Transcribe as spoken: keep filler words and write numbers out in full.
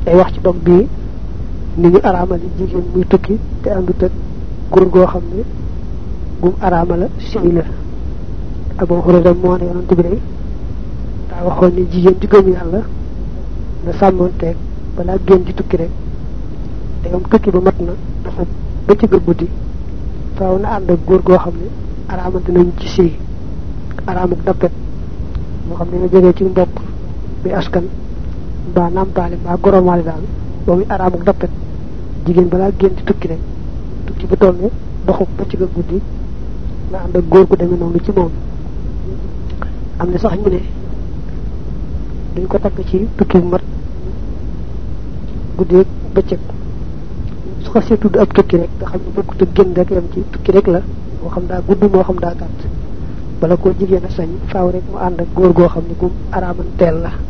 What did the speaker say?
day wax ci dog bi ni ñu araamal jigéen muy tukki te àndut ak góor goo xam ne gum araamala sëy la Abu Hurayra moo ne yonent bi day daa waxoon ni jigéen di gëm yàlla na sàmmonteeg balaa génn di tukki rek te am tukki ba mat na dafa ba ci gër guddi faaw na ànd ak góor goo xam ne araamante nañ ci sëy araamuk dappet moo xam ne na jógee ci mbokk bi askan mbaa nampaale mbaa goromaale daal ba muy araamuk dappet jigéen balaa génn di tukki rek tukki bu toll ne doxuk ba ci gër guddi na ànd ak góor gu demee noonu ci moom am na sax ñu ne duñ ko takk ci tukki bu mat guddi bëccëg su ko see tudd ab tukki rek nga xam ne bokkut ak génn rek yam ci tukki rek la moo xam daa gudd moo xam daa gàtt bala koo jigéen a sañ faaw rek mu ànd ak góor goo xam ne gu araamanteel la